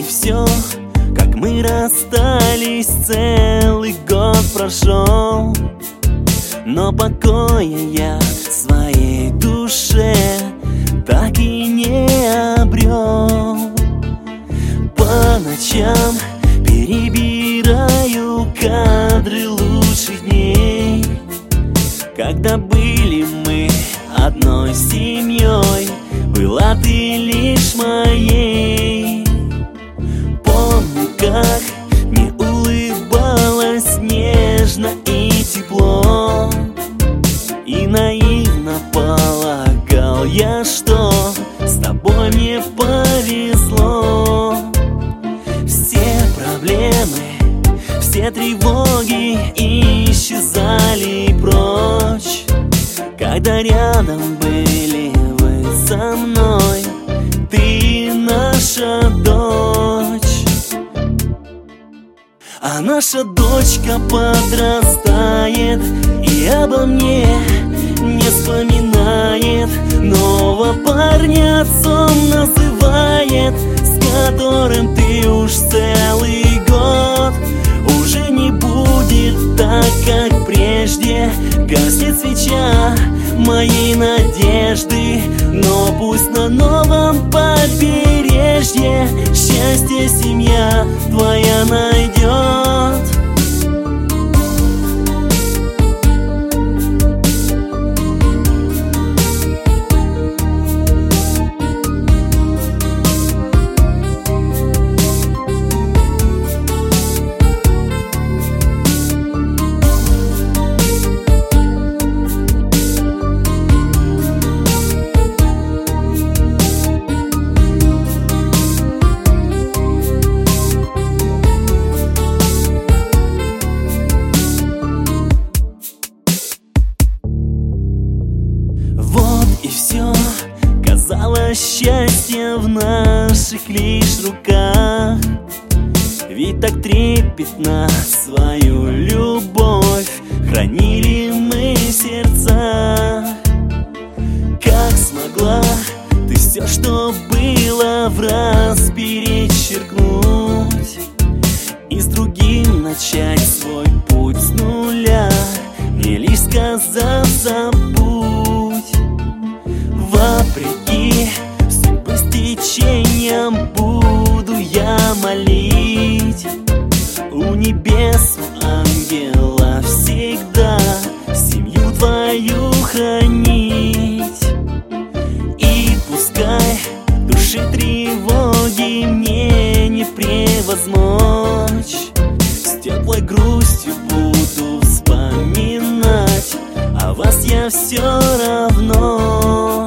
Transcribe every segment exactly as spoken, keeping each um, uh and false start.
и все, как мы расстались, целый год прошел, но покоя я в своей душе так и не обрел. По ночам перебираю кадры лучших дней, когда были мы одной семьей, была ты лишь моей. Помню, как мне улыбалась нежно и тепло, и наивно полагал я, что с тобой мне повезло. Все проблемы, все тревоги исчезали прочь, когда рядом были вы со мной, ты наша дочь. А наша дочка подрастает и обо мне не вспоминает, нового парня отцом называет, с которым ты уж целый год. Уже не будет так, как прежде, гаснет свеча моей надежды, но пусть на новом побережье счастье семья твоя найдет. И все, казалось, счастье в наших лишь руках, ведь так трепетно свою любовь хранили мы в сердцах. Как смогла ты все, что было, в раз перечеркнуть и с другим начать свой путь с нуля, мне лишь сказав забудь. Вопреки судьбы с течением буду я молить у небес, у ангела всегда семью твою хранить. И пускай души тревоги мне не превозмочь, с теплой грустью буду вспоминать о вас я все равно.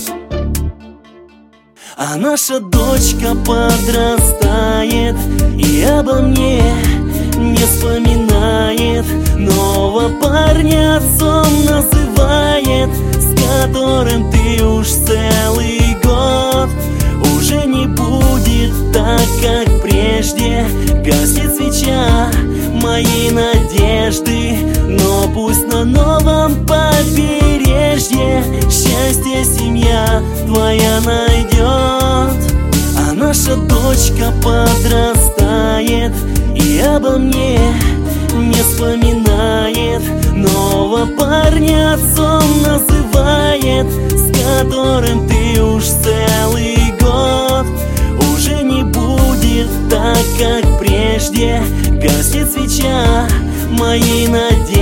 А наша дочка подрастает и обо мне не вспоминает, нового парня отцом называет, с которым ты уж целый год. Уже не будет так, как прежде, гаснет свеча моей надежды, но пусть на новом побережье счастье семья твоя найдет. А наша дочка подрастает и обо мне не вспоминает, нового парня отцом называет, с которым ты уж целый год. Уже не будет так, как прежде, гаснет свеча моей надежды,